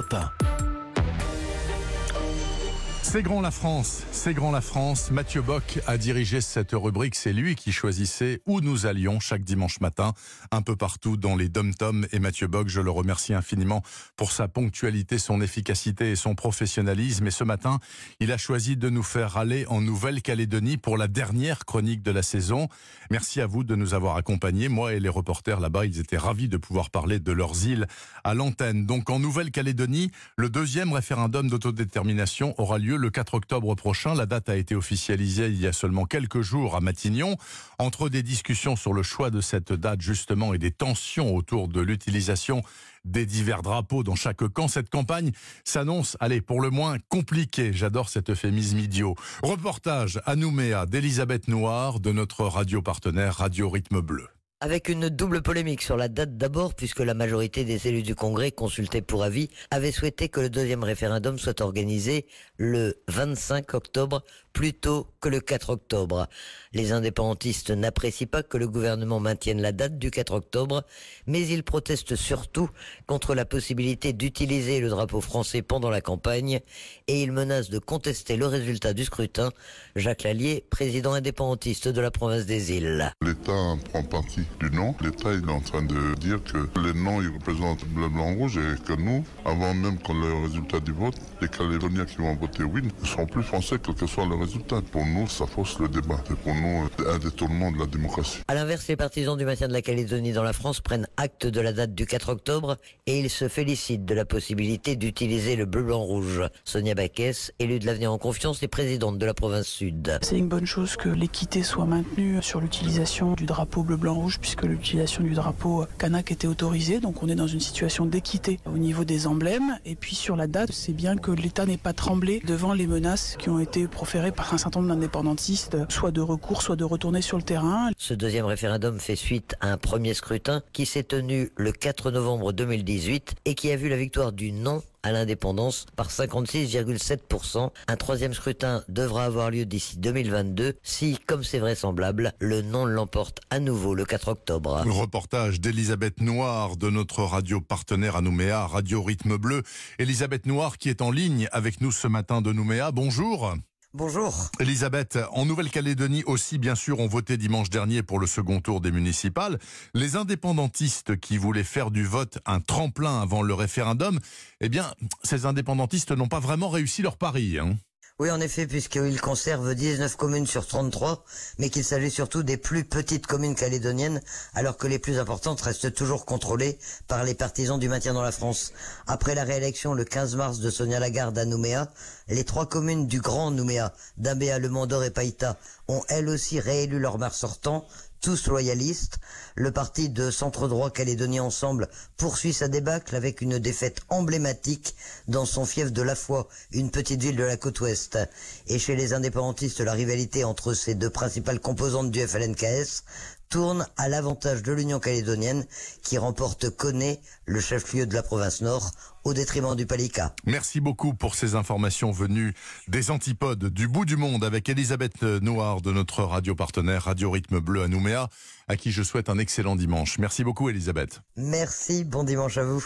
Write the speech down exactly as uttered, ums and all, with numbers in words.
Europe un. C'est grand la France, c'est grand la France. Mathieu Bock a dirigé cette rubrique. C'est lui qui choisissait où nous allions chaque dimanche matin, un peu partout dans les dom-toms. Et Mathieu Bock, je le remercie infiniment pour sa ponctualité, son efficacité et son professionnalisme. Et ce matin, il a choisi de nous faire aller en Nouvelle-Calédonie pour la dernière chronique de la saison. Merci à vous de nous avoir accompagnés. Moi et les reporters là-bas, ils étaient ravis de pouvoir parler de leurs îles à l'antenne. Donc en Nouvelle-Calédonie, le deuxième référendum d'autodétermination aura lieu le quatre octobre prochain. La date a été officialisée il y a seulement quelques jours à Matignon. Entre des discussions sur le choix de cette date justement et des tensions autour de l'utilisation des divers drapeaux dans chaque camp, cette campagne s'annonce, allez, pour le moins compliquée. J'adore cet euphémisme idiot. Reportage à Nouméa d'Elisabeth Noir de notre radio partenaire Radio Rythme Bleu. Avec une double polémique sur la date d'abord, puisque la majorité des élus du Congrès consultés pour avis avaient souhaité que le deuxième référendum soit organisé le vingt-cinq octobre plutôt que le quatre octobre. Les indépendantistes n'apprécient pas que le gouvernement maintienne la date du quatre octobre, mais ils protestent surtout contre la possibilité d'utiliser le drapeau français pendant la campagne et ils menacent de contester le résultat du scrutin. Jacques Lallier, président indépendantiste de la province des Îles. L'État prend parti du non. L'État est en train de dire que les noms ils représentent le blanc rouge et que nous, avant même qu'on ait le résultat du vote, les Calédoniens qui vont voter oui ne sont plus français quel que soit le résultat. Pour nous, ça fausse le débat. C'est pour nous un détournement de la démocratie. À l'inverse, les partisans du maintien de la Calédonie dans la France prennent acte de la date du quatre octobre et ils se félicitent de la possibilité d'utiliser le bleu-blanc-rouge. Sonia Baquès, élue de l'Avenir en Confiance et présidente de la province Sud. C'est une bonne chose que l'équité soit maintenue sur l'utilisation du drapeau bleu-blanc-rouge puisque l'utilisation du drapeau kanak était autorisée. Donc on est dans une situation d'équité au niveau des emblèmes. Et puis sur la date, c'est bien que l'État n'ait pas tremblé devant les menaces qui ont été proférées par un certain nombre d'indépendantistes, soit de recours, soit de retourner sur le terrain. Ce deuxième référendum fait suite à un premier scrutin qui s'est tenu le quatre novembre deux mille dix-huit et qui a vu la victoire du non à l'indépendance par cinquante-six virgule sept pour cent. Un troisième scrutin devra avoir lieu d'ici deux mille vingt-deux si, comme c'est vraisemblable, le non l'emporte à nouveau le quatre octobre. Reportage d'Elisabeth Noir de notre radio partenaire à Nouméa, Radio Rythme Bleu. Elisabeth Noir qui est en ligne avec nous ce matin de Nouméa. Bonjour. Bonjour. Elisabeth, en Nouvelle-Calédonie aussi, bien sûr, ont voté dimanche dernier pour le second tour des municipales. Les indépendantistes qui voulaient faire du vote un tremplin avant le référendum, eh bien, ces indépendantistes n'ont pas vraiment réussi leur pari, hein. Oui, en effet, puisqu'ils conservent dix-neuf communes sur trente-trois, mais qu'il s'agit surtout des plus petites communes calédoniennes, alors que les plus importantes restent toujours contrôlées par les partisans du maintien dans la France. Après la réélection le quinze mars de Sonia Lagarde à Nouméa, les trois communes du Grand Nouméa, Dambéa, Le Mont-d'Or et Païta, ont elles aussi réélu leur maire sortant, tous loyalistes. Le parti de centre-droit Calédonie Ensemble poursuit sa débâcle avec une défaite emblématique dans son fief de La Foi, une petite ville de la côte ouest. Et chez les indépendantistes, la rivalité entre ces deux principales composantes du F L N K S tourne à l'avantage de l'Union calédonienne qui remporte Koné, le chef-lieu de la province Nord, au détriment du Palika. Merci beaucoup pour ces informations venues des antipodes du bout du monde avec Elisabeth Noir de notre radio partenaire Radio Rythme Bleu à Nouméa, à qui je souhaite un excellent dimanche. Merci beaucoup Elisabeth. Merci, bon dimanche à vous.